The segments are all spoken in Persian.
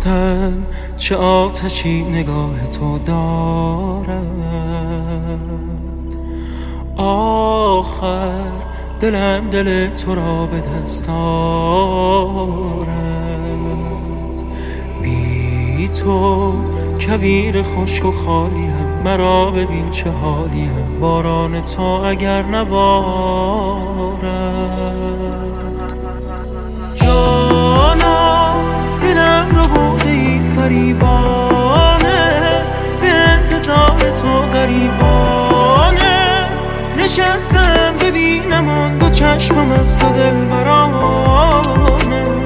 گفتم چه آتشی نگاه تو دارد، آخر دلم دل تو را به دست آرد. بی تو کویر خشک و خالیم، مرا ببین چه حالیم، باران تو اگر نبارد. جانا دلم رو بردی فریبانه، به انتظار تو غریبانه نشستم ببینم آن دو چشمم از تو دلبرانه.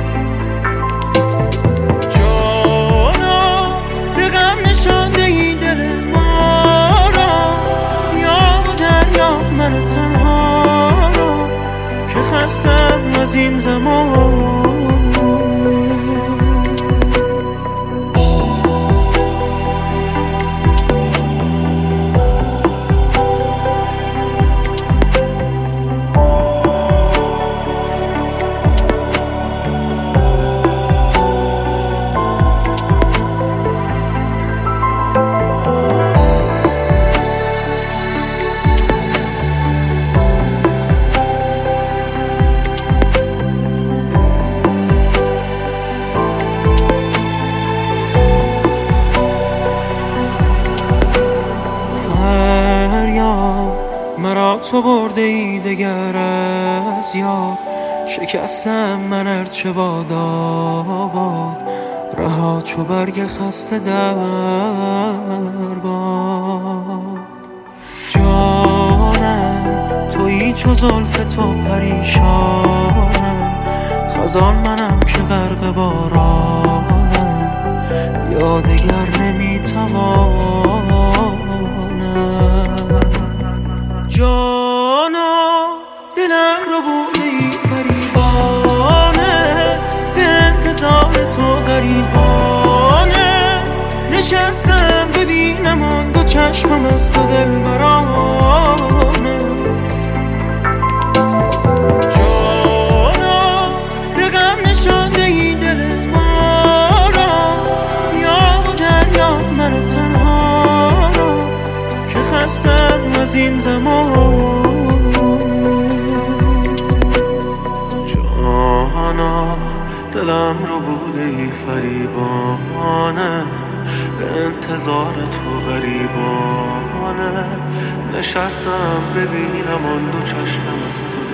جانا به غم نشانده ای دل ما را، یا و دریا من تنها را که خستم از این زمان. مرا تو برده ای دگر از یاد، شکستم من ارچه باد آباد، رها چو برگ خسته در باد. جانم تویی چو زلف تو پریشانم، خزان منم که غرق بارانم، یا دگر نمیتوانم. جانا دلم رو بردی فریبانه، به انتظار تو غریبانه نشستم ببینم آن دو چشمم از تو دلبرانه. جانا به غم نشانده ای دل ما را، یا و دریا من تنها را که خستم از این زمان. جانا دلم رو بوده ای فریبانه، به انتظار تو غریبانه نشستم ببینم آن دو چشمم از تو